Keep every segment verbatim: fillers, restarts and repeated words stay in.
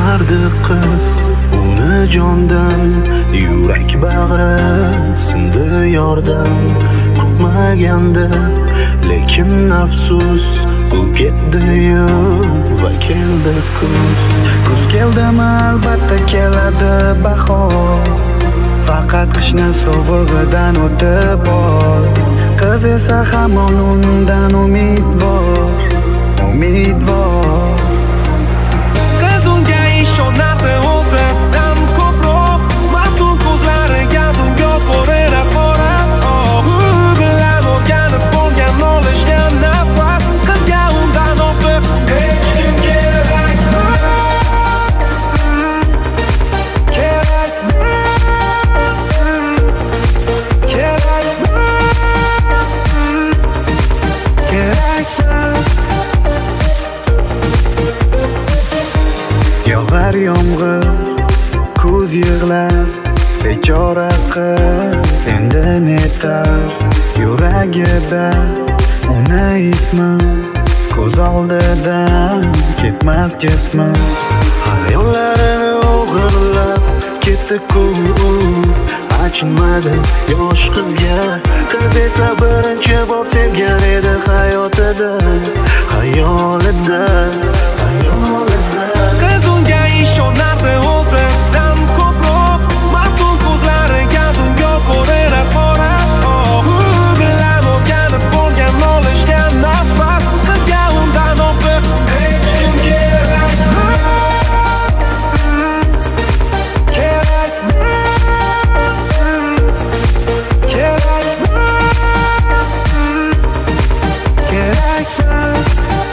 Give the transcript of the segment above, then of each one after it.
Kutardi qiz uni jondan, yurak bag'ri sindi yordan. Kutmaganda lekin afsus, u ketdi-yu va keldi kuz. Kuz keldimi albatta keladi bahor, faqat qishni sovug'idan o'tib ol. Qiz esa hamon undan umidvor, umidvor. Qiz unga ishonardi o'zidan ko'proq, maftun ko'zlariga bunga ko'rina qarab, u bilan o'rganib bo'lgan olishga nafas. Qizga undan ortiq hech kim kerak emas, kerak emas, kerak emas, kerak emas. Yog'ar yomg'ir, ko'z yig'lar, bechora qiz endi netar. Yuragida uni ismi, ko'z oldidan ketmas jismi. Hayollarini o'g'irlab ketdi-ku, achinmadi yosh qizga. Qiz esa birinchi bor sevgan edi hayotida, hayolida, hayolida. Qiz unga ishonardi o'zidan ko'proq, maftun ko'zlariga bunga ko'rina qarab, u bilan o'rganib bo'lgan olishga nafas. Qizga undan ortiq hech kim kerak emas, kerak emas, kerak emas, kerak emas.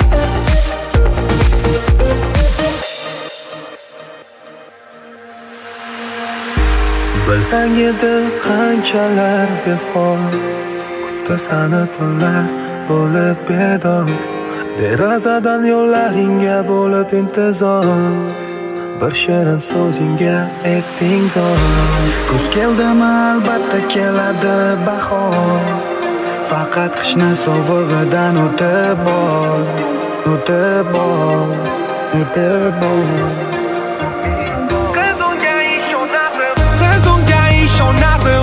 Bilsang edi qanchalar behor, kutdi sani tunlar bo'lib bedor. Derazadan yo'llaringga bo'lib intizor, bir shirin so'zingga aytding zor. Kuz keldimi albatta keladi bahor, faqat qishni sovug'idan o'tib ol, o'tib ol, o'tib ol. Qiz unga ishonardi